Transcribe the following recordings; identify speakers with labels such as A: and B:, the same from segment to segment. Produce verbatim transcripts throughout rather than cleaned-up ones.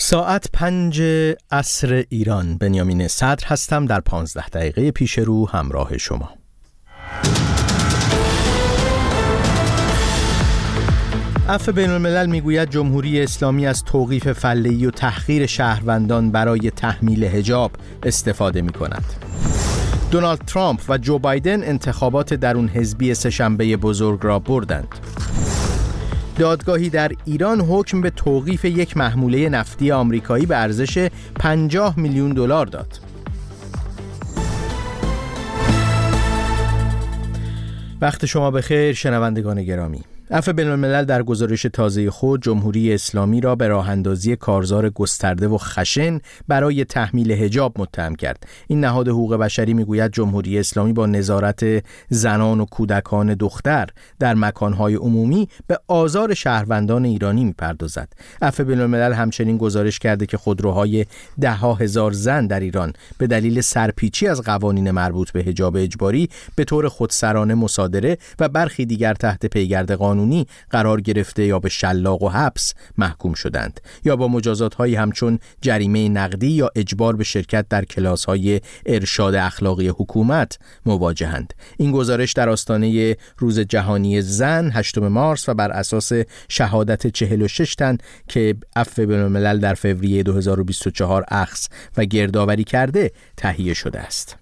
A: ساعت پنج عصر ایران. بنیامین صدر هستم، در پانزده دقیقه پیش رو همراه شما. عفو بین الملل میگوید جمهوری اسلامی از توقیف فله‌ای و تحقیر شهروندان برای تحمیل حجاب استفاده می کند. دونالد ترامپ و جو بایدن انتخابات درون حزبی سه‌شنبه بزرگ را بردند. دادگاهی در ایران حکم به توقیف یک محموله نفتی آمریکایی به ارزش پنجاه میلیون دلار داد. وقت شما بخیر شنوندگان گرامی. عفو بین الملل در گزارش تازه خود جمهوری اسلامی را به راه اندازی کارزار گسترده و خشن برای تحمیل حجاب متهم کرد. این نهاد حقوق بشری میگوید جمهوری اسلامی با نظارت زنان و کودکان دختر در مکانهای عمومی به آزار شهروندان ایرانی میپردازد. عفو بین الملل همچنین گزارش کرده که خودروهای ده ها هزار زن در ایران به دلیل سرپیچی از قوانین مربوط به حجاب اجباری به طور خودسرانه مصادره و برخی دیگر تحت پیگرد قانون قرار گرفته یا به شلاق و حبس محکوم شدند یا با مجازات‌هایی همچون جریمه نقدی یا اجبار به شرکت در کلاس‌های ارشاد اخلاقی حکومت مواجهند. این گزارش در آستانه روز جهانی زن هشتم مارس و بر اساس شهادت چهل و شش تن که عفو بین الملل در فوریه دو هزار و بیست و چهار اخذ و گردآوری کرده تهیه شده است.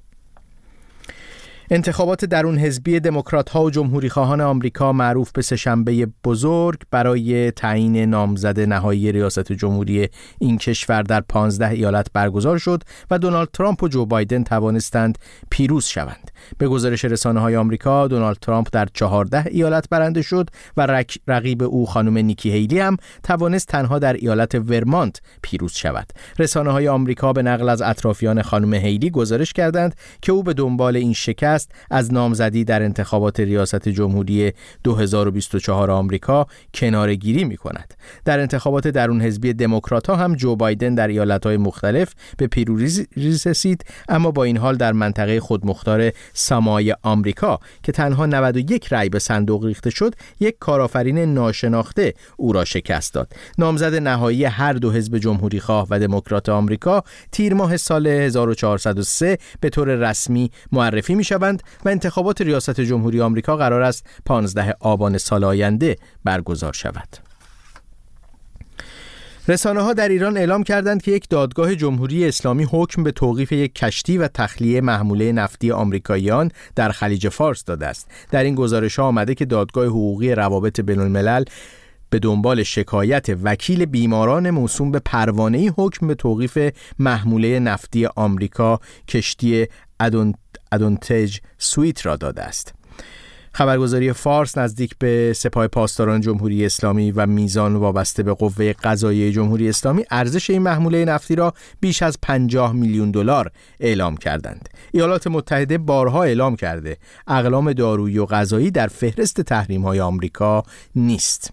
A: انتخابات درون حزبی دموکرات‌ها و جمهوری‌خواهان آمریکا معروف به سه‌شنبه بزرگ برای تعیین نامزد نهایی ریاست جمهوری این کشور در پانزده ایالت برگزار شد و دونالد ترامپ و جو بایدن توانستند پیروز شوند. به گزارش رسانه‌های آمریکا دونالد ترامپ در چهارده ایالت برنده شد و رقیب او خانم نیکی هیلی هم توانست تنها در ایالت ورمانت پیروز شود. رسانه‌های آمریکا به نقل از اطرافیان خانم هیلی گزارش کردند که او به دنبال این شکست از نامزدی در انتخابات ریاست جمهوری دو هزار و بیست و چهار آمریکا کناره‌گیری می‌کند. در انتخابات درون حزبی دموکرات‌ها هم جو بایدن در ایالت‌های مختلف به پیروزی رسید، اما با این حال در منطقه خودمختار سامای آمریکا که تنها نود و یک رأی به صندوق ریخته شد، یک کارآفرین ناشناخته او را شکست داد. نامزد نهایی هر دو حزب جمهوری‌خواه و دموکرات آمریکا تیر ماه سال هزار و چهارصد و سه به طور رسمی معرفی می‌شوند و انتخابات ریاست جمهوری آمریکا قرار است پانزده آبان سال آینده برگزار شود. رسانه‌ها در ایران اعلام کردند که یک دادگاه جمهوری اسلامی حکم به توقیف یک کشتی و تخلیه محموله نفتی آمریکاییان در خلیج فارس داده است. در این گزارش‌ها آمده که دادگاه حقوقی روابط بین‌الملل به دنبال شکایت وکیل بیماران موسوم به پروانه‌ای حکم به توقیف محموله نفتی آمریکا کشتی ادون ادونتج سویت را داده است. خبرگزاری فارس نزدیک به سپاه پاسداران جمهوری اسلامی و میزان وابسته به قوه قضاییه جمهوری اسلامی ارزش این محموله نفتی را بیش از پنجاه میلیون دلار اعلام کردند. ایالات متحده بارها اعلام کرده اقلام دارویی و غذایی در فهرست تحریم‌های آمریکا نیست.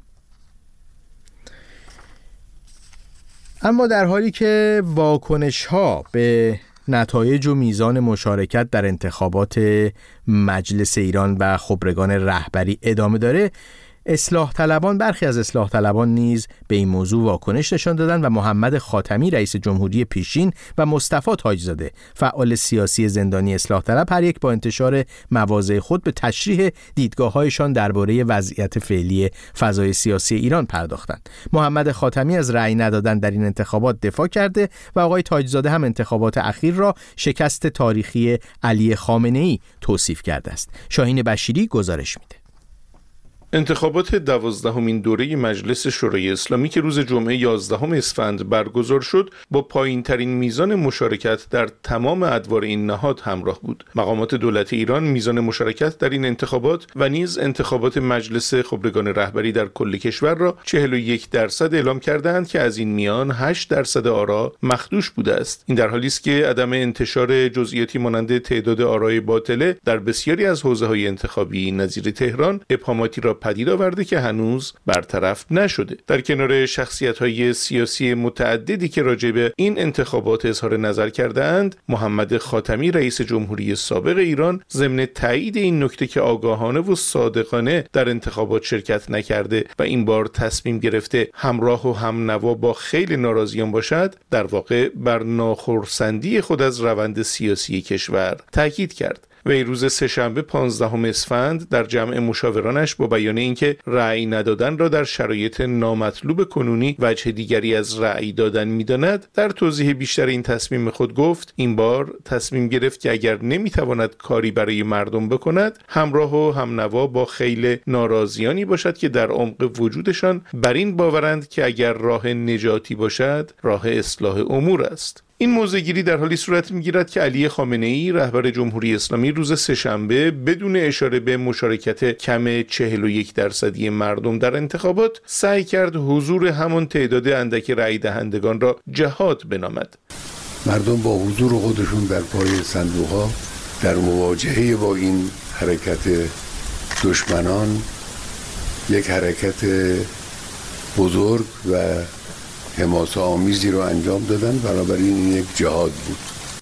A: اما در حالی که واکنش‌ها به نتایج و میزان مشارکت در انتخابات مجلس ایران و خبرگان رهبری ادامه داره، اصلاح طلبان برخی از اصلاح طلبان نیز به این موضوع واکنش نشان دادند و محمد خاتمی رئیس جمهوری پیشین و مصطفی تاجزاده فعال سیاسی زندانی اصلاح طلب هر یک با انتشار مواضع خود به تشریح دیدگاه‌هایشان درباره وضعیت فعلی فضای سیاسی ایران پرداختند. محمد خاتمی از رأی ندادن در این انتخابات دفاع کرده و آقای تاجزاده هم انتخابات اخیر را شکست تاریخی علی خامنه‌ای توصیف کرده است. شاهین بشیری گزارش میده.
B: انتخابات دوازدهمین دوره مجلس شورای اسلامی که روز جمعه یازدهم اسفند برگزار شد با پایین‌ترین میزان مشارکت در تمام ادوار این نهاد همراه بود. مقامات دولت ایران میزان مشارکت در این انتخابات و نیز انتخابات مجلس خبرگان رهبری در کل کشور را چهل و یک درصد اعلام کردند که از این میان هشت درصد آرا مخدوش بوده است. این در حالی است که عدم انتشار جزئیاتی مانند تعداد آرای باطله در بسیاری از حوزه‌های انتخابی نظیر تهران ابهاماتی را پدید آورده که هنوز برطرف نشده. در کنار شخصیت‌های سیاسی متعددی که راجع به این انتخابات اظهار نظر کردند، محمد خاتمی رئیس جمهوری سابق ایران ضمن تایید این نکته که آگاهانه و صادقانه در انتخابات شرکت نکرده و این بار تصمیم گرفته همراه و همنوا با خیلی ناراضیان باشد، در واقع بر ناخرسندی خود از روند سیاسی کشور تاکید کرد. وی روز سه‌شنبه پانزدهم اسفند در جمع مشاورانش با بیان اینکه رأی ندادن را در شرایط نامطلوب کنونی وجه دیگری از رأی دادن می‌داند، در توضیح بیشتر این تصمیم خود گفت این بار تصمیم گرفت که اگر نمی‌تواند کاری برای مردم بکند، همراه و همنوا با خیل ناراضیانی باشد که در عمق وجودشان بر این باورند که اگر راه نجاتی باشد، راه اصلاح امور است. این موضع‌گیری در حالی صورت می‌گیرد که علی خامنه‌ای رهبر جمهوری اسلامی روز سه‌شنبه بدون اشاره به مشارکت کم چهل و یک درصدی مردم در انتخابات سعی کرد حضور همان تعداد اندک رأی دهندگان را جهاد بنامد.
C: مردم با حضور خودشون در پای صندوق‌ها در مواجهه با این حرکت دشمنان یک حرکت بزرگ و حماسه آمیزی رو انجام دادن، بنابراین این یک جهاد بود.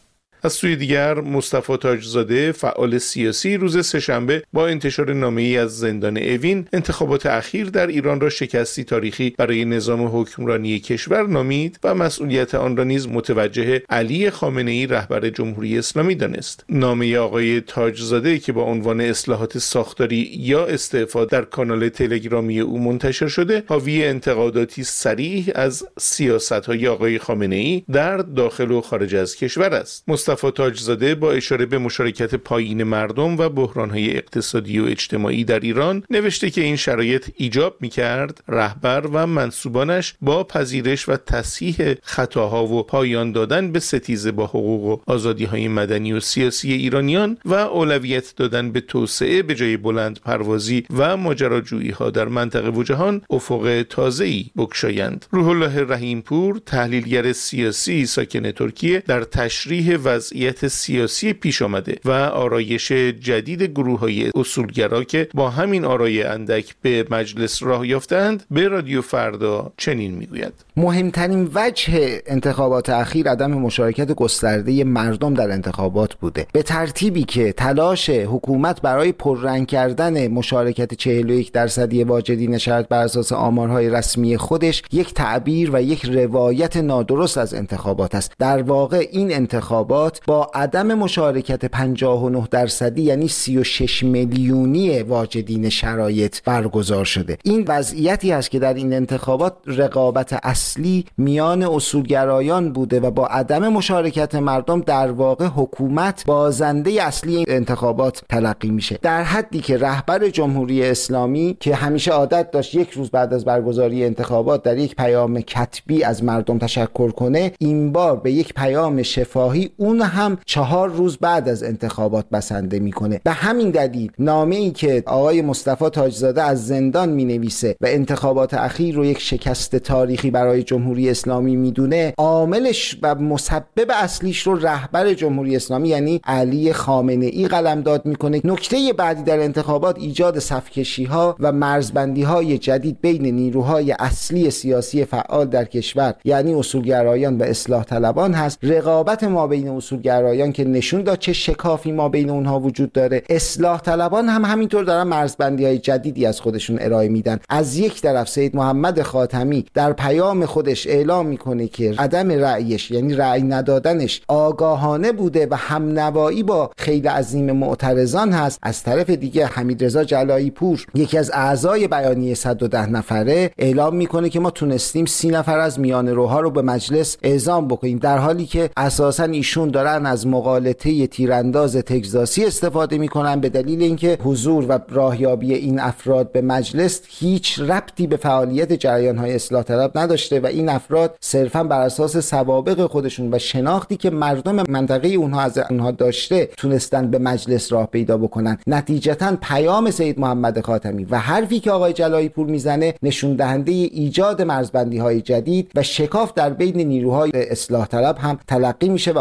B: از سوی دیگر مصطفی تاجزاده فعال سیاسی روز سه‌شنبه با انتشار نامه‌ای از زندان اوین انتخابات اخیر در ایران را شکستی تاریخی برای نظام حکمرانی کشور نامید و مسئولیت آن را نیز متوجه علی خامنه‌ای رهبر جمهوری اسلامی دانست. نامه آقای تاجزاده که با عنوان اصلاحات ساختاری یا استعفا در کانال تلگرامی او منتشر شده، حاوی انتقاداتی صریح از سیاست‌های آقای خامنه‌ای در داخل و خارج از کشور است. مصطفی تاجزاده با اشاره به مشارکت پایین مردم و بحران‌های اقتصادی و اجتماعی در ایران نوشته که این شرایط ایجاب می‌کرد رهبر و منسوبانش با پذیرش و تصحیح خطاها و پایان دادن به ستیزه با حقوق و آزادی‌های مدنی و سیاسی ایرانیان و اولویت دادن به توسعه به جای بلند پروازی و ماجراجویی‌ها در منطقه و جهان افق تازه‌ای بگشایند. روح الله رحیمپور، تحلیلگر سیاسی ساکن ترکیه، در تشریح وضعیت سیاسی پیش آمده و آرایش جدید گروه‌های اصولگرا که با همین آرای اندک به مجلس راه یافتند به رادیو فردا چنین میگوید:
D: مهمترین وجه انتخابات اخیر عدم مشارکت گسترده مردم در انتخابات بوده، به ترتیبی که تلاش حکومت برای پررنگ کردن مشارکت چهل و یک درصدی واجدین شرط بر اساس آمارهای رسمی خودش یک تعبیر و یک روایت نادرست از انتخابات است. در واقع این انتخابات با عدم مشارکت پنجاه و نه درصدی یعنی سی و شش میلیونی واجدین شرایط برگزار شده. این وضعیتی است که در این انتخابات رقابت اصلی میان اصولگرایان بوده و با عدم مشارکت مردم در واقع حکومت بازنده اصلی انتخابات تلقی میشه، در حدی که رهبر جمهوری اسلامی که همیشه عادت داشت یک روز بعد از برگزاری انتخابات در یک پیام کتبی از مردم تشکر کنه، این بار به یک پیام شفاهی اون هم چهار روز بعد از انتخابات بسنده میکنه. به همین دلیل نامه‌ای که آقای مصطفی تاجزاده از زندان مینویسه و انتخابات اخیر رو یک شکست تاریخی برای جمهوری اسلامی میدونه، عاملش و مسبب اصلیش رو رهبر جمهوری اسلامی یعنی علی خامنه‌ای قلمداد میکنه. نکته بعدی در انتخابات ایجاد صف‌کشی‌ها و مرزبندی‌های جدید بین نیروهای اصلی سیاسی فعال در کشور یعنی اصولگرایان و اصلاح طلبان هست. رقابت ما بین اصولگرایان که نشون داد چه شکافی ما بین اونها وجود داره، اصلاح طلبان هم همینطور دارن مرزبندی‌های جدیدی از خودشون ارائه میدن. از یک طرف سید محمد خاتمی در پیام خودش اعلام میکنه که عدم رأیش یعنی رأی ندادنش آگاهانه بوده و همنوایی با خیلی عظیم معترضان هست. از طرف دیگه حمیدرضا جلایی پور یکی از اعضای بیانیه صد و ده نفره اعلام میکنه که ما تونستیم سی نفر از میانه روها رو به مجلس اعزام بکنیم، در حالی که اساساً ایشون دارن از مغالطه تیرانداز تگزاسی استفاده میکنن به دلیل اینکه حضور و راهیابی این افراد به مجلس هیچ ربطی به فعالیت جریان‌های اصلاح طلب نداشته و این افراد صرفاً بر اساس سوابق خودشون و شناختی که مردم منطقه اونها از اونها داشته تونستن به مجلس راه پیدا بکنن. نتیجتاً پیام سید محمد خاتمی و حرفی که آقای جلایی پور میزنه نشون دهنده ایجاد مرزبندی‌های جدید و شکاف در بین نیروهای اصلاح طلب هم تلقی میشه و آینده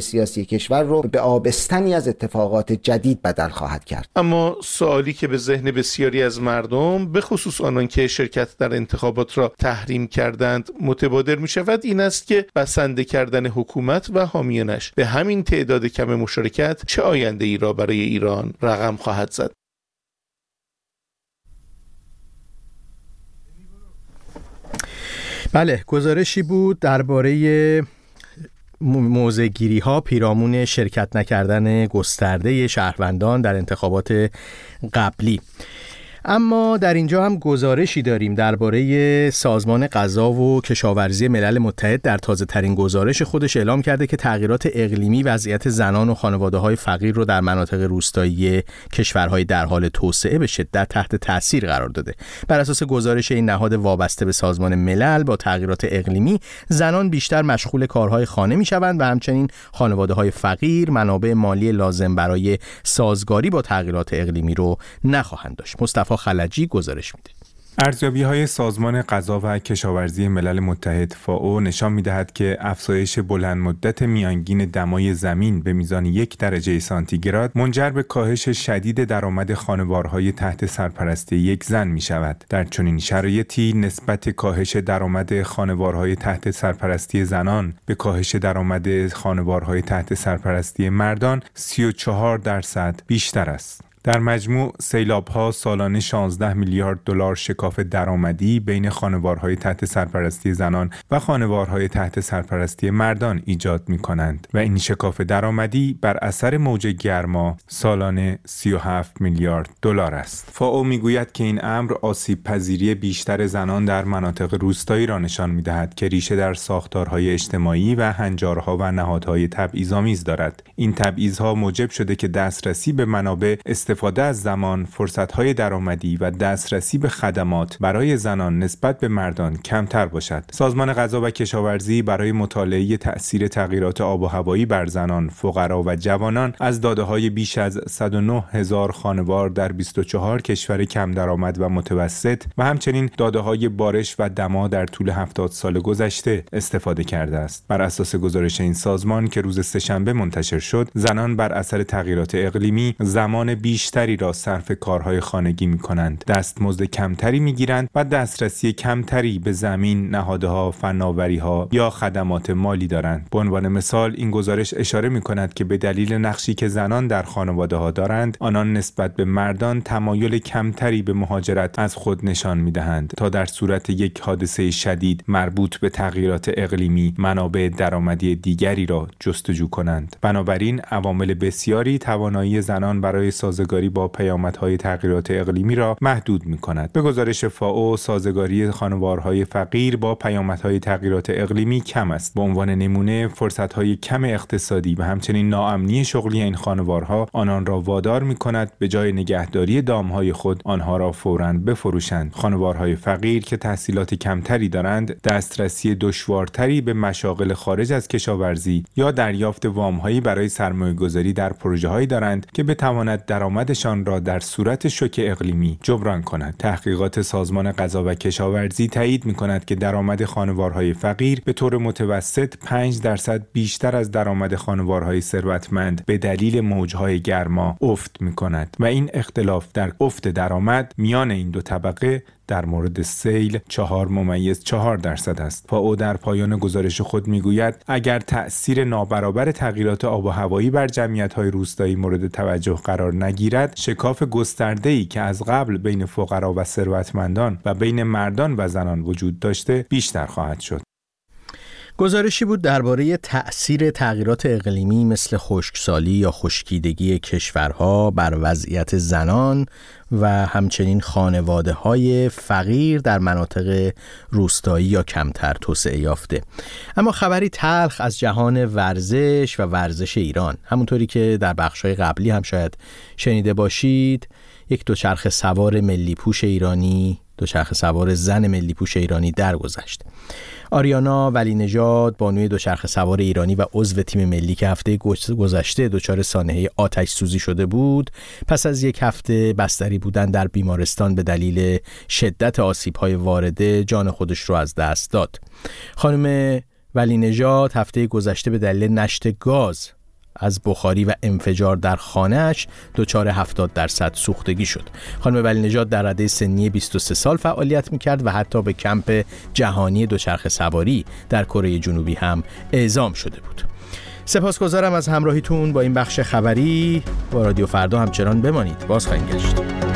D: سیاسی کشور رو به آبستنی از اتفاقات جدید بدل خواهد کرد.
B: اما سوالی که به ذهن بسیاری از مردم، به خصوص آنان که شرکت در انتخابات را تحریم کردند، متبادر می شود این است که بسنده کردن حکومت و حامیانش به همین تعداد کم مشارکت چه آینده ای را برای ایران رقم خواهد زد.
A: بله، گزارشی بود درباره موضع‌گیری ها پیرامون شرکت نکردن گسترده شهروندان در انتخابات قبلی. اما در اینجا هم گزارشی داریم درباره سازمان غذا و کشاورزی ملل متحد. در تازه ترین گزارش خودش اعلام کرده که تغییرات اقلیمی وضعیت زنان و خانواده‌های فقیر رو در مناطق روستایی کشورهای در حال توسعه به شدت تحت تاثیر قرار داده. بر اساس گزارش این نهاد وابسته به سازمان ملل، با تغییرات اقلیمی زنان بیشتر مشغول کارهای خانه می‌شوند و همچنین خانواده‌های فقیر منابع مالی لازم برای سازگاری با تغییرات اقلیمی رو نخواهند داشت. مصطفی خلجی گزارش میده.
E: ارزیابی‌های سازمان غذا و کشاورزی ملل متحد فائو نشان می‌دهد که افزایش بلند مدت میانگین دمای زمین به میزان یک درجه سانتیگراد منجر به کاهش شدید درآمد خانوارهای تحت سرپرستی یک زن می‌شود. در چنین شرایطی نسبت کاهش درآمد خانوارهای تحت سرپرستی زنان به کاهش درآمد خانوارهای تحت سرپرستی مردان سی و چهار درصد بیشتر است. در مجموع سیلاب‌ها سالانه شانزده میلیارد دلار شکاف درآمدی بین خانوارهای تحت سرپرستی زنان و خانوارهای تحت سرپرستی مردان ایجاد می‌کنند و این شکاف درآمدی بر اثر موج گرما سالانه سی و هفت میلیارد دلار است. فائو می‌گوید که این امر آسیب پذیری بیشتر زنان در مناطق روستایی را نشان می‌دهد که ریشه در ساختارهای اجتماعی و هنجارها و نهادهای تبعیض‌آمیز دارد. این تبعیض‌ها موجب شده که دسترسی به منابع استفاده از زمان، فرصت‌های درآمدی و دسترسی به خدمات برای زنان نسبت به مردان کمتر باشد. سازمان غذا و کشاورزی برای مطالعه تأثیر تغییرات آب و هوایی بر زنان، فقرا و جوانان از داده‌های بیش از صد و نه هزار خانوار در بیست و چهار کشور کم درآمد و متوسط و همچنین داده‌های بارش و دما در طول هفتاد سال گذشته استفاده کرده است. بر اساس گزارش این سازمان که روز سه‌شنبه منتشر شد، زنان بر اثر تغییرات اقلیمی زمان بیش بیشتری را صرف کارهای خانگی می کنند، دستمزد کمتری می گیرند و دسترسی کمتری به زمین، نهادها، فناوری‌ها یا خدمات مالی دارند. به عنوان مثال این گزارش اشاره می کند که به دلیل نقشی که زنان در خانواده‌ها دارند، آنان نسبت به مردان تمایل کمتری به مهاجرت از خود نشان می دهند تا در صورت یک حادثه شدید مربوط به تغییرات اقلیمی منابع درآمدی دیگری را جستجو کنند. بنابراین عوامل بسیاری توانایی زنان برای سازگاری با پیامدهای تغییرات اقلیمی را محدود می‌کند. به گزارش فائو، سازگاری خانوارهای فقیر با پیامدهای تغییرات اقلیمی کم است. به عنوان نمونه، فرصت‌های کم اقتصادی و همچنین ناامنی شغلی این خانوارها آنان را وادار می‌کند به جای نگهداری دام‌های خود آنها را فوراً بفروشند. خانوارهای فقیر که تحصیلات کمتری دارند، دسترسی دشوارتری به مشاغل خارج از کشاورزی یا دریافت وام‌هایی برای سرمایه‌گذاری در پروژه‌هایی دارند که بتواند درآمدشان را در صورت شوک اقلیمی جبران کند. تحقیقات سازمان غذا و کشاورزی تایید می‌کند که درآمد خانوارهای فقیر به طور متوسط پنج درصد بیشتر از درآمد خانوارهای ثروتمند به دلیل موج‌های گرما افت می‌کند و این اختلاف در افت درآمد میان این دو طبقه در مورد سیل چهار ممیز چهار درصد است. فائو در پایان گزارش خود میگوید اگر تأثیر نابرابر تغییرات آب و هوایی بر جمعیت‌های روستایی مورد توجه قرار نگیرد، شکاف گسترده‌ای که از قبل بین فقرا و ثروتمندان و بین مردان و زنان وجود داشته بیشتر خواهد شد.
A: گزارشی بود درباره تأثیر تغییرات اقلیمی مثل خشکسالی یا خشکیدگی کشورها بر وضعیت زنان و همچنین خانواده‌های فقیر در مناطق روستایی یا کمتر توسعه یافته. اما خبری تلخ از جهان ورزش و ورزش ایران، همونطوری که در بخش‌های قبلی هم شاید شنیده باشید، یک دوچرخه سوار ملی پوش ایرانی، دوچرخه سوار زن ملی پوش ایرانی درگذشت. آریانا ولی نژاد، بانوی دوچرخه سوار ایرانی و عضو تیم ملی که هفته گذشته دچار سانحه آتش سوزی شده بود، پس از یک هفته بستری بودن در بیمارستان به دلیل شدت آسیب‌های وارده جان خودش رو از دست داد. خانم ولی نژاد هفته گذشته به دلیل نشت گاز از بخاری و انفجار در خانه‌اش دچار هفتاد درصد سوختگی شد. خانم ولی نژاد در رده سنی بیست و سه سال فعالیت می‌کرد و حتی به کمپ جهانی دوچرخه سواری در کره جنوبی هم اعزام شده بود. سپاسگزارم از همراهیتون با این بخش خبری. با رادیو فردا همچنان بمانید. باز خواهیم گشت.